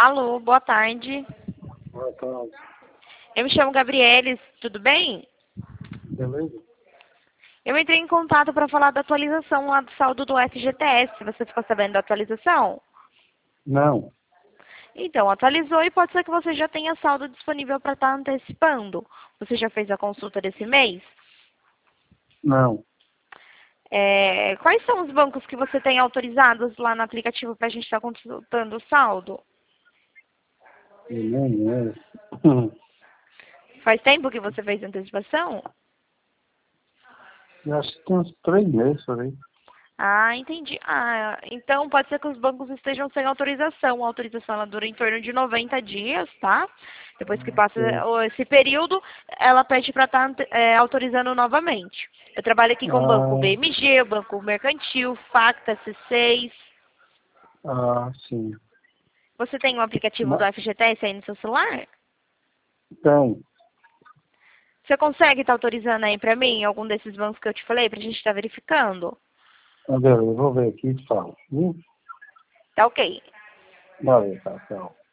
Alô, boa tarde. Boa tarde. Eu me chamo Gabrieles, tudo bem? Beleza? Eu entrei em contato para falar da atualização lá do saldo do FGTS. Você ficou sabendo da atualização? Não. Então, atualizou e pode ser que você já tenha saldo disponível para estar antecipando. Você já fez a consulta desse mês? Não. Quais são os bancos que você tem autorizados lá no aplicativo para a gente estar consultando o saldo? Eu nem lembro. Faz tempo que você fez a antecipação? Eu acho que tem uns 3 meses por aí. Ah, entendi. Ah, então pode ser que os bancos estejam sem autorização. A autorização ela dura em torno de 90 dias, tá? Depois que passa Sim. esse período, ela pede para estar autorizando novamente. Eu trabalho aqui com o Banco Ah, BMG, o Banco Mercantil, Facta, C6. sim. Você tem o aplicativo do Mas FGTS aí no seu celular? tem. Você consegue estar autorizando aí para mim algum desses bancos que eu te falei para a gente estar verificando? Beleza, eu vou ver aqui e falo. Tá ok. Valeu, tá, tchau.